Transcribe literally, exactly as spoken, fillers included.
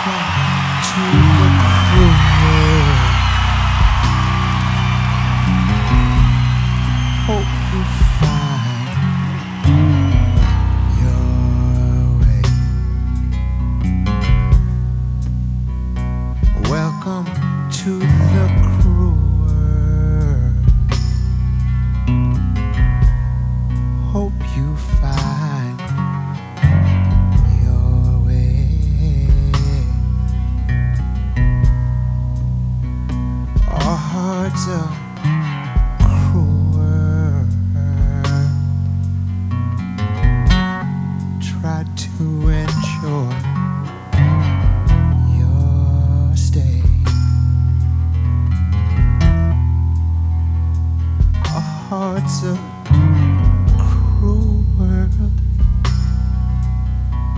to the cruel. Hope you find your way. Welcome to the cruel world. Hope you find your way. Our hearts are